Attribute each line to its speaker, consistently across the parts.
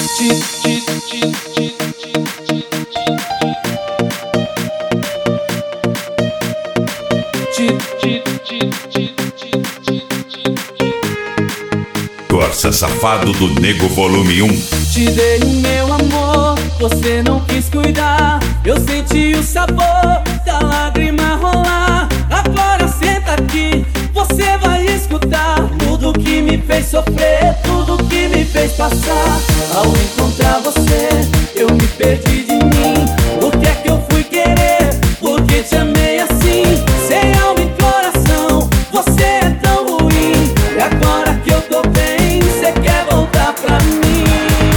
Speaker 1: Corsa Safado do Nego Volume 1.
Speaker 2: Te dei o meu amor, você não quis cuidar. Eu senti o sabor da lágrima rolar. Agora senta aqui, você vai escutar tudo que me fez sofrer, tudo que me fez passar. Ao encontrar você, eu me perdi de mim. O que é que eu fui querer? Porque te amei assim, sem alma e coração. Você é tão ruim, e agora que eu tô bem, você quer voltar pra mim.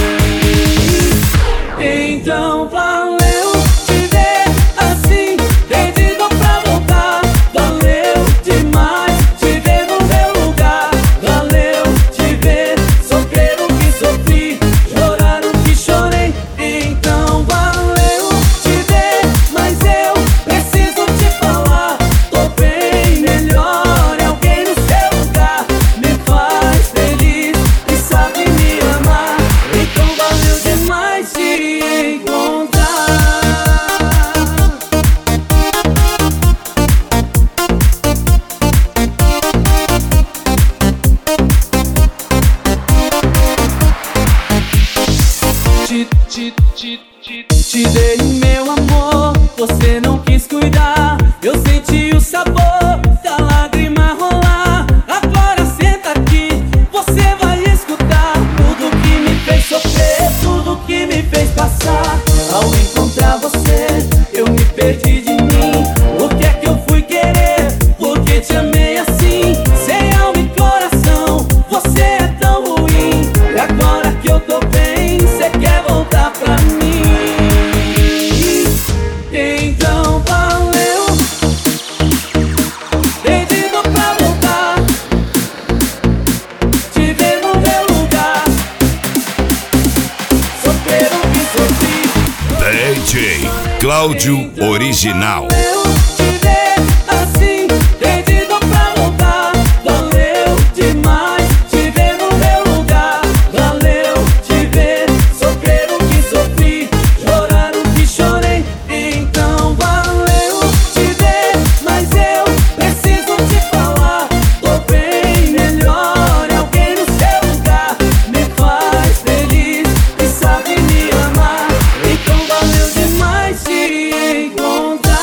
Speaker 2: Então valeu te ver assim, perdido pra voltar. Valeu demais te ver no meu lugar. Valeu te ver sofrer o que sofri, chorar o que chorei. Então valeu te ver, mas eu preciso te falar. Tô bem melhor, é alguém no seu lugar. Me faz feliz e sabe me amar. Então valeu demais te encontrar. Te dei o meu amor, você não quis cuidar. Eu senti o sabor da lágrima rolar. Agora senta aqui, você vai escutar tudo que me fez sofrer, tudo que me fez passar. Ao encontrar você, eu me perdi de mim. O que é que eu fui querer? Porque te amei assim, sem alma e coração. Você é tão ruim, e agora que eu tô bem, você quer voltar pra mim. Então valeu, perdido pra voltar, te ver no meu lugar, sofrer o que sofri.
Speaker 1: DJ Cláudio Original.
Speaker 2: Valeu te ver assim, perdido pra voltar. Valeu demais te ver no meu lugar. Valeu te ver sofrer o que sofri, chorar o que chorei. Então valeu te ver, mas eu preciso te falar. Tô bem melhor, é alguém no seu lugar. Me faz feliz e sabe me amar. Então valeu demais te encontrar.